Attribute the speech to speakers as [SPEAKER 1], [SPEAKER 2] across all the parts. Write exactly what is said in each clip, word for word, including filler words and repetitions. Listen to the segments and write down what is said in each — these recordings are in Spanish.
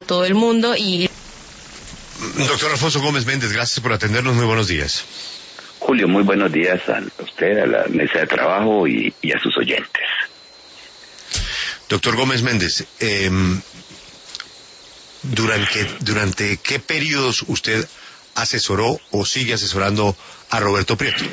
[SPEAKER 1] todo el mundo y...
[SPEAKER 2] Doctor Alfonso Gómez Méndez, gracias por atendernos, muy buenos días.
[SPEAKER 3] Julio, muy buenos días a usted, a la mesa de trabajo y, y a sus oyentes.
[SPEAKER 2] Doctor Gómez Méndez, eh, ¿durante, ¿durante qué periodos usted asesoró o sigue asesorando a Roberto Prieto?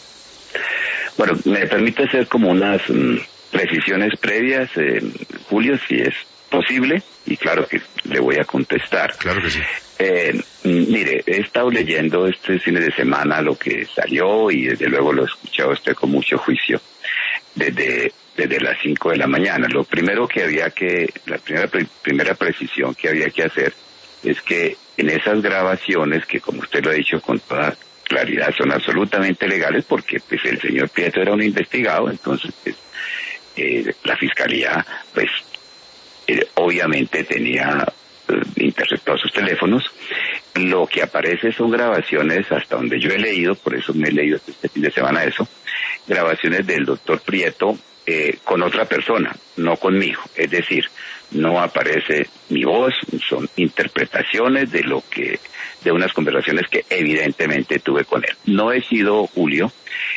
[SPEAKER 3] Bueno, me permite hacer como unas mm, precisiones previas, eh, Julio, si es posible, y claro que le voy a contestar.
[SPEAKER 2] Claro que sí.
[SPEAKER 3] Eh, mire, he estado leyendo este fin de semana lo que salió y desde luego lo he escuchado usted con mucho juicio desde, desde las cinco de la mañana. Lo primero que había que, la primera, primera precisión que había que hacer es que en esas grabaciones, que como usted lo ha dicho con toda claridad son absolutamente legales porque pues el señor Prieto era un investigado, entonces pues, eh, la fiscalía pues eh, obviamente tenía interceptó sus teléfonos. Lo que aparece son grabaciones, hasta donde yo he leído, por eso me he leído este fin de semana eso, grabaciones del doctor Prieto eh, con otra persona, no conmigo. Es decir, no aparece mi voz, son interpretaciones de lo que, de unas conversaciones que evidentemente tuve con él. No he sido, Julio,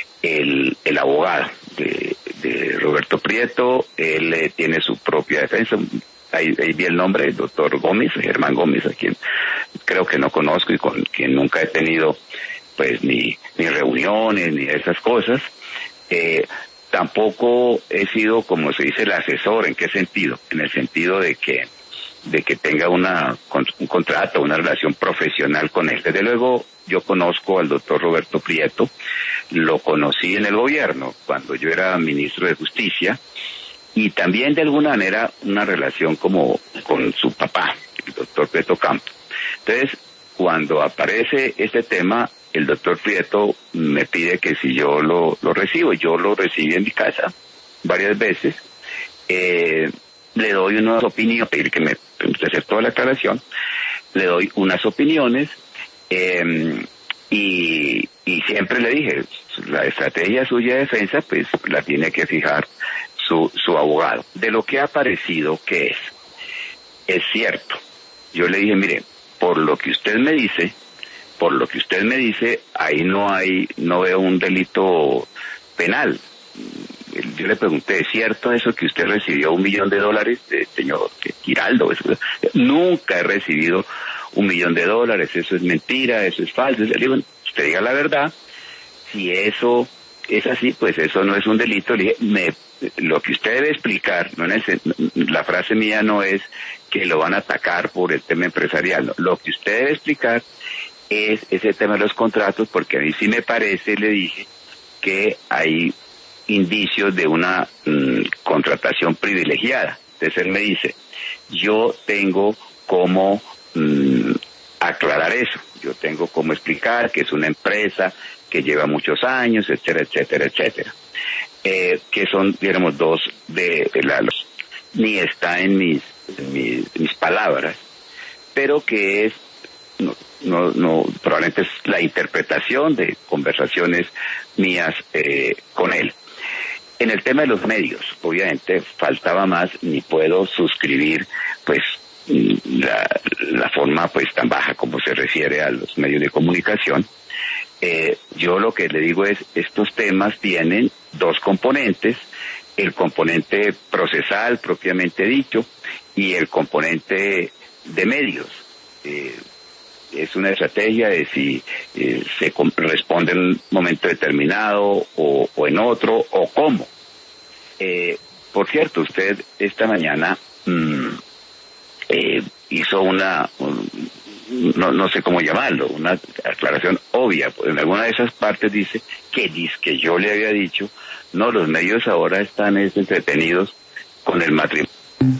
[SPEAKER 3] el, el abogado de, de Roberto Prieto, él eh, tiene su propia defensa. Ahí, ahí vi el nombre del doctor Gómez, Germán Gómez, a quien creo que no conozco y con quien nunca he tenido pues ni, ni reuniones ni esas cosas. Eh, tampoco he sido, como se dice, el asesor. ¿En qué sentido? En el sentido de que de que tenga una un contrato, una relación profesional con él. Desde luego, yo conozco al doctor Roberto Prieto, lo conocí en el gobierno, cuando yo era ministro de Justicia, y también de alguna manera una relación como con su papá, el doctor Prieto Campo. Entonces, cuando aparece este tema, el doctor Prieto me pide que si yo lo, lo recibo, yo lo recibí en mi casa varias veces, eh, le doy unas opiniones, pedir que me permita hacer toda la aclaración, le doy unas opiniones, eh, y, y siempre le dije, la estrategia suya de defensa, pues la tiene que fijar Su, su abogado. De lo que ha aparecido, ¿qué es? Es cierto. Yo le dije, mire, por lo que usted me dice, por lo que usted me dice, ahí no hay, no veo un delito penal. Yo le pregunté, ¿es cierto eso que usted recibió un millón de dólares, eh, señor Giraldo? Eso, nunca he recibido un millón de dólares, eso es mentira, eso es falso. Le digo, usted diga la verdad, si eso es así, pues eso no es un delito. Le dije, me lo que usted debe explicar, no es, la frase mía no es que lo van a atacar por el tema empresarial, no. Lo que usted debe explicar es ese tema de los contratos, porque a mí sí me parece, le dije, que hay indicios de una mmm, contratación privilegiada. Entonces él me dice, yo tengo cómo mmm, aclarar eso, yo tengo cómo explicar que es una empresa que lleva muchos años, etcétera, etcétera, etcétera. Eh, que son, digamos, dos de, de la, los, ni está en mis, en mis, mis palabras, pero que es, no, no, no, probablemente es la interpretación de conversaciones mías eh, con él. En el tema de los medios, obviamente faltaba más, ni puedo suscribir, pues, la, la forma, pues, tan baja como se refiere a los medios de comunicación. Eh, yo lo que le digo es, estos temas tienen dos componentes, el componente procesal propiamente dicho y el componente de medios. Eh, es una estrategia de si eh, se responde en un momento determinado o, o en otro o cómo. Eh, por cierto, usted esta mañana mmm, eh, hizo una... Un, No, no sé cómo llamarlo, una aclaración obvia. En alguna de esas partes dice que dice que yo le había dicho, no, los medios ahora están es, entretenidos con el matrimonio.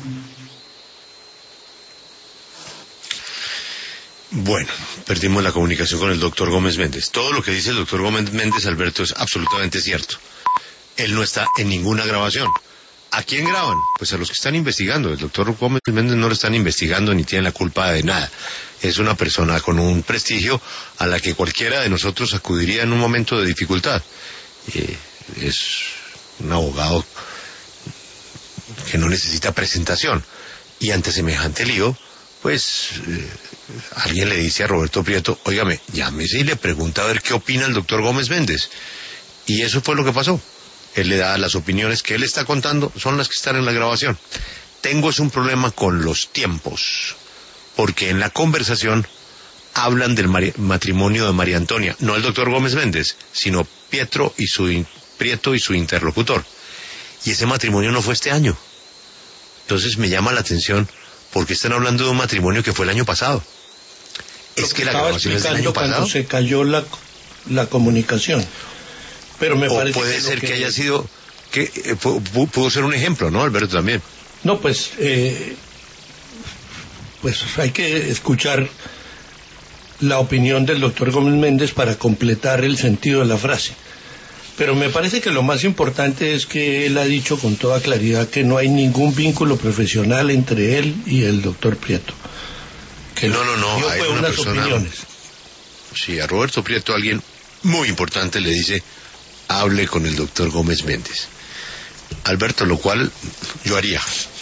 [SPEAKER 2] Bueno, perdimos la comunicación con el doctor Gómez Méndez. Todo lo que dice el doctor Gómez Méndez, Alberto, es absolutamente cierto. Él no está en ninguna grabación. ¿A quién graban? Pues a los que están investigando. El doctor Gómez Méndez no lo están investigando ni tiene la culpa de nada. Es una persona con un prestigio a la que cualquiera de nosotros acudiría en un momento de dificultad. Eh, es un abogado que no necesita presentación. Y ante semejante lío, pues eh, alguien le dice a Roberto Prieto, óigame, llámese y le pregunta a ver qué opina el doctor Gómez Méndez. Y eso fue lo que pasó. Él le da las opiniones que él está contando, son las que están en la grabación. Tengo es un problema con los tiempos, porque en la conversación hablan del matrimonio de María Antonia, no el doctor Gómez Méndez, sino Pietro y su, Prieto y su interlocutor. Y ese matrimonio no fue este año. Entonces me llama la atención, porque están hablando de un matrimonio que fue el año pasado. Es que la grabación es del año pasado.
[SPEAKER 1] Cuando se cayó la, la comunicación. Pero me
[SPEAKER 2] o
[SPEAKER 1] parece
[SPEAKER 2] puede
[SPEAKER 1] que
[SPEAKER 2] ser que...
[SPEAKER 1] que
[SPEAKER 2] haya sido, que eh, pudo ser un ejemplo, ¿no, Alberto, también?
[SPEAKER 1] No, pues, eh, pues hay que escuchar la opinión del doctor Gómez Méndez para completar el sentido de la frase. Pero me parece que lo más importante es que él ha dicho con toda claridad que no hay ningún vínculo profesional entre él y el doctor Prieto. Que
[SPEAKER 2] no, no, no, hay
[SPEAKER 1] fue
[SPEAKER 2] una
[SPEAKER 1] unas
[SPEAKER 2] persona,
[SPEAKER 1] opiniones.
[SPEAKER 2] Sí, a Roberto Prieto alguien muy importante le dice, hable con el doctor Gómez Méndez. Alberto, lo cual yo haría.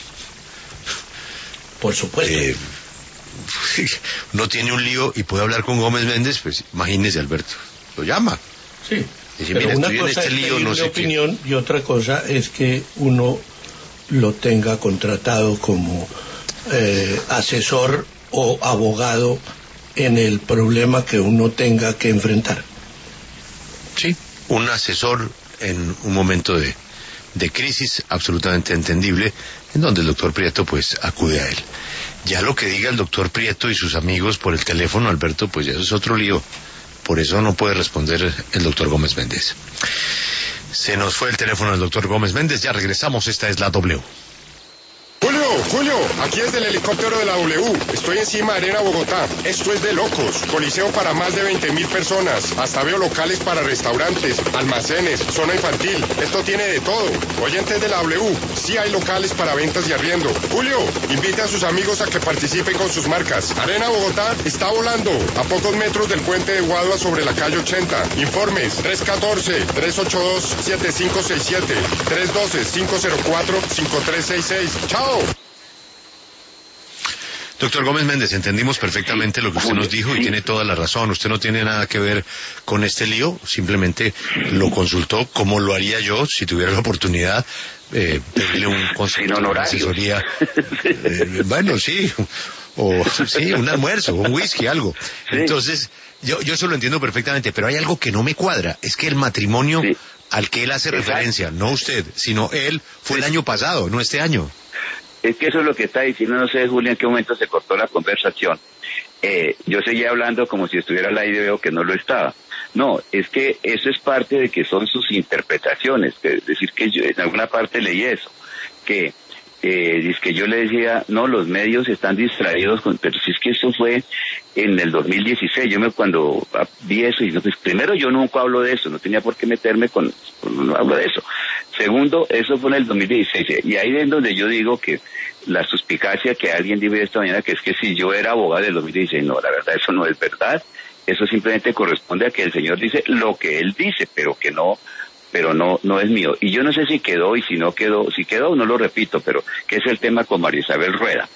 [SPEAKER 1] Por supuesto.
[SPEAKER 2] Eh, no tiene un lío y puede hablar con Gómez Méndez, pues imagínese, Alberto, lo llama.
[SPEAKER 1] Sí.
[SPEAKER 2] Dice,
[SPEAKER 1] pero
[SPEAKER 2] mira,
[SPEAKER 1] una
[SPEAKER 2] estoy en
[SPEAKER 1] cosa
[SPEAKER 2] este
[SPEAKER 1] es
[SPEAKER 2] lío, no sé
[SPEAKER 1] opinión
[SPEAKER 2] qué.
[SPEAKER 1] Y otra cosa es que uno lo tenga contratado como eh, asesor o abogado en el problema que uno tenga que enfrentar.
[SPEAKER 2] Sí, un asesor en un momento de, de crisis absolutamente entendible, en donde el doctor Prieto pues acude a él. Ya lo que diga el doctor Prieto y sus amigos por el teléfono, Alberto, pues ya eso es otro lío. Por eso no puede responder el doctor Gómez Méndez. Se nos fue el teléfono del doctor Gómez Méndez, ya regresamos, esta es la W.
[SPEAKER 4] Julio, Julio, aquí es del helicóptero de la W. Estoy encima de Arena Bogotá. Esto es de locos. Coliseo para más de veinte mil personas. Hasta veo locales para restaurantes, almacenes, zona infantil. Esto tiene de todo. Oyentes de la W, sí hay locales para ventas y arriendo. Julio, invite a sus amigos a que participen con sus marcas. Arena Bogotá está volando a pocos metros del puente de Guadua sobre la calle ochenta. Informes tres uno cuatro, tres ocho dos, siete cinco seis siete, tres uno dos, cinco cero cuatro, cinco tres seis seis. ¡Chao!
[SPEAKER 2] Doctor Gómez Méndez, entendimos perfectamente lo que usted nos dijo y tiene toda la razón. Usted no tiene nada que ver con este lío, simplemente lo consultó como lo haría yo si tuviera la oportunidad, eh, pedirle un consejo, una asesoría. Eh, bueno, sí, o sí, un almuerzo, un whisky, algo. Entonces, yo, yo eso lo entiendo perfectamente, pero hay algo que no me cuadra, es que el matrimonio sí. al que él hace Exacto. referencia, no usted, sino él, fue sí. el año pasado, no este año.
[SPEAKER 3] Es que eso es lo que está diciendo, no sé, Julio, en qué momento se cortó la conversación. Eh, yo seguía hablando como si estuviera al aire y veo que no lo estaba. No, es que eso es parte de que son sus interpretaciones, que, es decir, que yo en alguna parte leí eso, que eh, es que yo le decía, no, los medios están distraídos, con, pero si es que eso fue en el dos mil dieciséis, yo me cuando vi eso, y no, pues primero yo nunca hablo de eso, no tenía por qué meterme con, con no hablo de eso. Segundo, eso fue en el dos mil dieciséis, y ahí es donde yo digo que la suspicacia que alguien dice esta mañana, que es que si yo era abogado del dos mil dieciséis, no, la verdad eso no es verdad, eso simplemente corresponde a que el señor dice lo que él dice, pero que no, pero no, no es mío. Y yo no sé si quedó y si no quedó, si quedó no lo repito, pero que es el tema con María Isabel Rueda.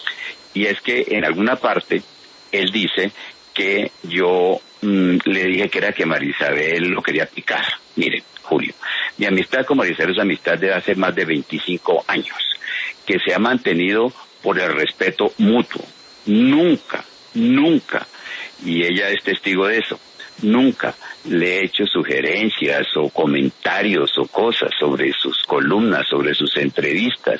[SPEAKER 3] Y es que en alguna parte él dice que yo mmm, le dije que era que María Isabel lo quería picar. Miren, Julio, mi amistad con María Isabel es amistad de hace más de veinticinco años, que se ha mantenido por el respeto mutuo. Nunca, nunca, y ella es testigo de eso, nunca le he hecho sugerencias o comentarios o cosas sobre sus columnas, sobre sus entrevistas.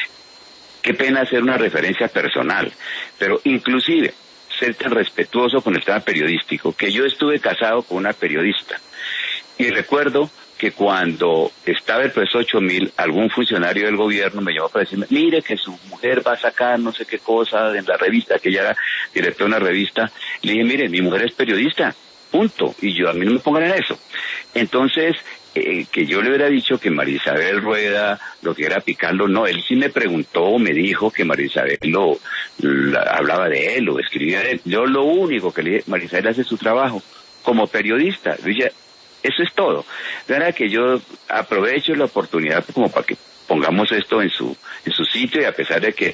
[SPEAKER 3] Qué pena hacer una referencia personal, pero inclusive ser tan respetuoso con el tema periodístico, que yo estuve casado con una periodista, y recuerdo que cuando estaba el profesor ocho mil, algún funcionario del gobierno me llamó para decirme, mire que su mujer va a sacar no sé qué cosa en la revista, que ella era directora de una revista. Le dije, mire, mi mujer es periodista, punto, y yo a mí no me pongan en eso. Entonces, eh, que yo le hubiera dicho que María Isabel Rueda lo que era picarlo, no, él sí me preguntó, me dijo que María Isabel lo, la, hablaba de él o escribía de él. Yo lo único que le dije, María Isabel hace su trabajo como periodista. Dije, eso es todo. De verdad que yo aprovecho la oportunidad como para que pongamos esto en su en su sitio, y a pesar de que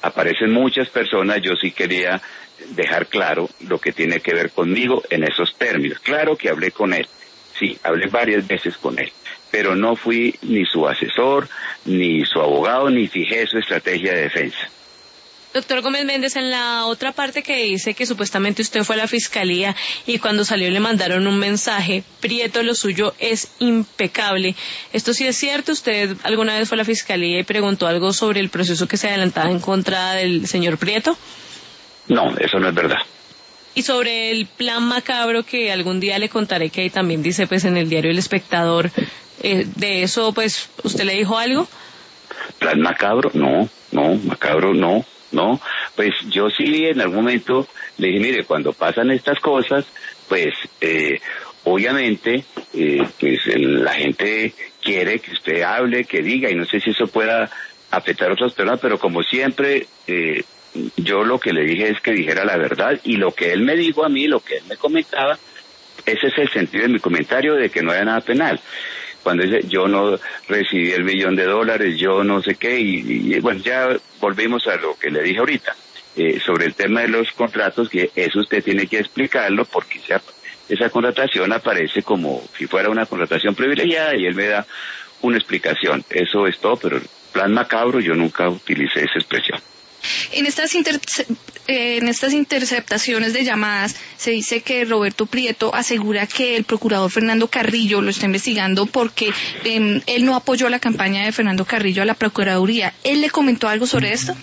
[SPEAKER 3] aparecen muchas personas, yo sí quería dejar claro lo que tiene que ver conmigo en esos términos. Claro que hablé con él, sí, hablé varias veces con él, pero no fui ni su asesor, ni su abogado, ni fijé su estrategia de defensa.
[SPEAKER 5] Doctor Gómez Méndez, en la otra parte que dice que supuestamente usted fue a la fiscalía y cuando salió le mandaron un mensaje, Prieto, lo suyo es impecable. ¿Esto sí es cierto? ¿Usted alguna vez fue a la fiscalía y preguntó algo sobre el proceso que se adelantaba en contra del señor Prieto?
[SPEAKER 3] No, eso no es verdad.
[SPEAKER 5] Y sobre el plan macabro que algún día le contaré, que ahí también dice pues en el diario El Espectador, eh, de eso pues, ¿usted le dijo algo?
[SPEAKER 3] ¿Plan macabro? No, no, macabro no. No, pues yo sí en algún momento le dije, mire, cuando pasan estas cosas, pues eh, obviamente eh, pues el, la gente quiere que usted hable, que diga, y no sé si eso pueda afectar a otras personas, pero como siempre, eh, yo lo que le dije es que dijera la verdad, y lo que él me dijo a mí, lo que él me comentaba, ese es el sentido de mi comentario de que no haya nada penal. Cuando dice, yo no recibí el millón de dólares, yo no sé qué, y, y bueno, ya volvimos a lo que le dije ahorita, eh, sobre el tema de los contratos, que eso usted tiene que explicarlo, porque esa, esa contratación aparece como si fuera una contratación privilegiada, y él me da una explicación. Eso es todo, pero el plan macabro yo nunca utilicé esa expresión.
[SPEAKER 6] En estas, inter, eh, en estas interceptaciones de llamadas se dice que Roberto Prieto asegura que el procurador Fernando Carrillo lo está investigando porque eh, él no apoyó la campaña de Fernando Carrillo a la Procuraduría. ¿Él le comentó algo sobre esto?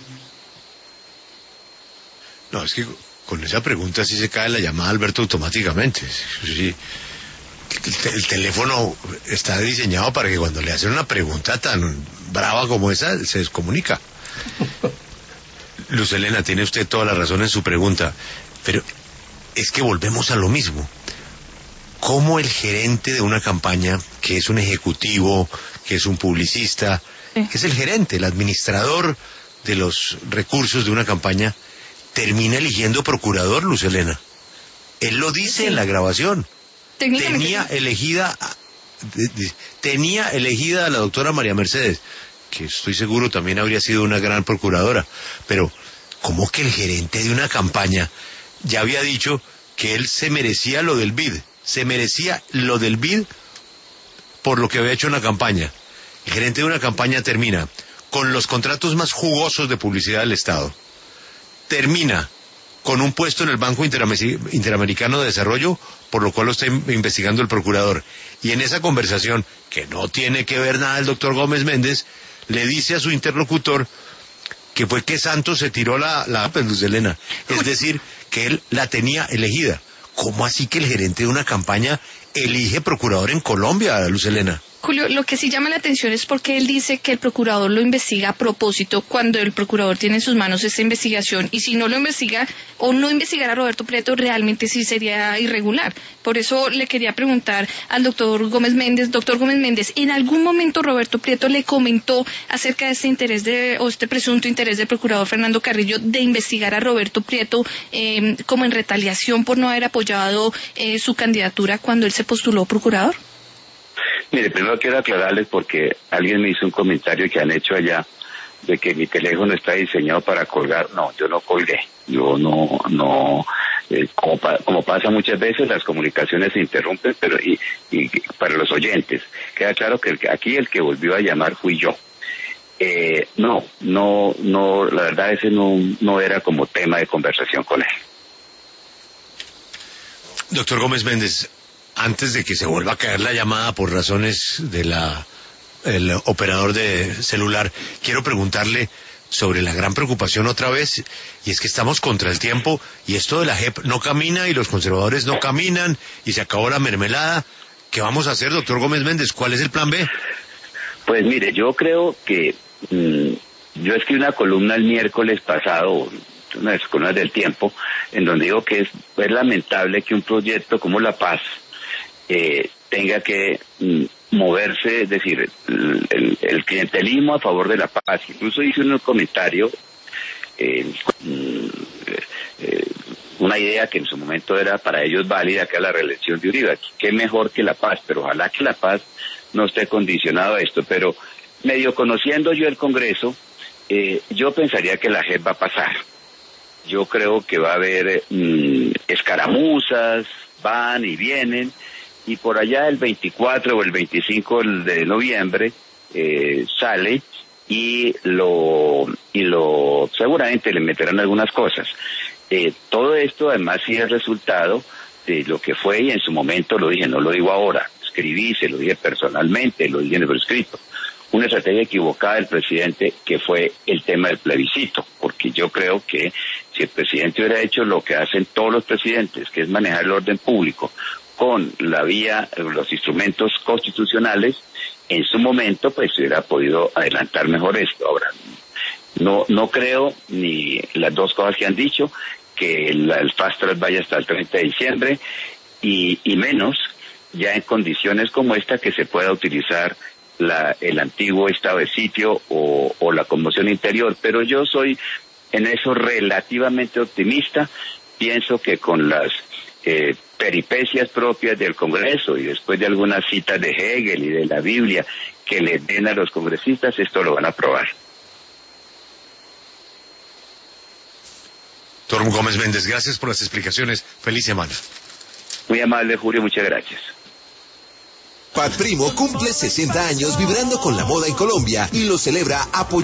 [SPEAKER 2] No, es que con esa pregunta sí se cae la llamada, Alberto, automáticamente. Sí. El, te, el teléfono está diseñado para que cuando le hacen una pregunta tan brava como esa, se descomunica. Luz Helena, tiene usted toda la razón en su pregunta, pero es que volvemos a lo mismo. ¿Cómo el gerente de una campaña, que es un ejecutivo, que es un publicista, sí, que es el gerente, el administrador de los recursos de una campaña, termina eligiendo procurador, Luz Helena? Él lo dice, sí, en la grabación. Tenía elegida, tenía elegida a la doctora María Mercedes, que estoy seguro también habría sido una gran procuradora, pero ¿cómo que el gerente de una campaña ya había dicho que él se merecía lo del B I D? Se merecía lo del B I D por lo que había hecho en la campaña. El gerente de una campaña termina con los contratos más jugosos de publicidad del Estado, termina con un puesto en el Banco Interamericano de Desarrollo, por lo cual lo está investigando el procurador, y en esa conversación, que no tiene que ver nada el doctor Gómez Méndez, le dice a su interlocutor que fue que Santos se tiró la, la pues, Luz Helena, es decir, que él la tenía elegida. ¿Cómo así que el gerente de una campaña elige procurador en Colombia, Luz Helena?
[SPEAKER 6] Julio, lo que sí llama la atención es porque él dice que el procurador lo investiga a propósito cuando el procurador tiene en sus manos esta investigación, y si no lo investiga o no investigara a Roberto Prieto realmente sí sería irregular. Por eso le quería preguntar al doctor Gómez Méndez, doctor Gómez Méndez, ¿en algún momento Roberto Prieto le comentó acerca de este interés de, o este presunto interés del procurador Fernando Carrillo de investigar a Roberto Prieto eh, como en retaliación por no haber apoyado eh, su candidatura cuando él se postuló procurador?
[SPEAKER 3] Mire, primero quiero aclararles porque alguien me hizo un comentario que han hecho allá de que mi teléfono está diseñado para colgar. No, yo no colgué. Yo no, no, eh, como, pa, como pasa muchas veces, las comunicaciones se interrumpen, pero y, y para los oyentes, queda claro que el, aquí el que volvió a llamar fui yo. Eh, no, no, no, la verdad ese no, no era como tema de conversación con él.
[SPEAKER 2] Doctor Gómez Méndez, antes de que se vuelva a caer la llamada por razones de la el operador de celular, quiero preguntarle sobre la gran preocupación otra vez, y es que estamos contra el tiempo, y esto de la J E P no camina, y los conservadores no caminan, y se acabó la mermelada. ¿Qué vamos a hacer, doctor Gómez Méndez? ¿Cuál es el plan B?
[SPEAKER 3] Pues mire, yo creo que mmm, yo escribí una columna el miércoles pasado, una de las columnas del Tiempo, en donde digo que es, es lamentable que un proyecto como La Paz Eh, tenga que mm, moverse, es decir, el, el, el clientelismo a favor de la paz. Incluso hice un comentario, eh, eh, una idea que en su momento era para ellos válida, que era la reelección de Uribe. Qué mejor que la paz, pero ojalá que la paz no esté condicionado a esto. Pero medio conociendo yo el Congreso, eh, yo pensaría que la J E P va a pasar. Yo creo que va a haber mmm, escaramuzas, van y vienen, y por allá el veinticuatro o el veinticinco de noviembre eh, sale y lo y lo seguramente le meterán algunas cosas. Eh, todo esto además sí es resultado de lo que fue, y en su momento lo dije, no lo digo ahora, escribí, se lo dije personalmente, lo dije en el escrito, una estrategia equivocada del presidente, que fue el tema del plebiscito, porque yo creo que si el presidente hubiera hecho lo que hacen todos los presidentes, que es manejar el orden público con la vía, los instrumentos constitucionales, en su momento pues hubiera podido adelantar mejor esto. Ahora, no no creo ni las dos cosas que han dicho, que el, el fast track vaya hasta el treinta de diciembre, y, y menos ya en condiciones como esta que se pueda utilizar la, el antiguo estado de sitio o, o la conmoción interior. Pero yo soy en eso relativamente optimista. Pienso que con las eh, peripecias propias del Congreso y después de algunas citas de Hegel y de la Biblia que le den a los congresistas, esto lo van a aprobar.
[SPEAKER 2] Doctor Gómez Méndez, gracias por las explicaciones. Feliz semana.
[SPEAKER 3] Muy amable, Julio, muchas gracias.
[SPEAKER 7] Pat Primo cumple sesenta años vibrando con la moda en Colombia y lo celebra apoyando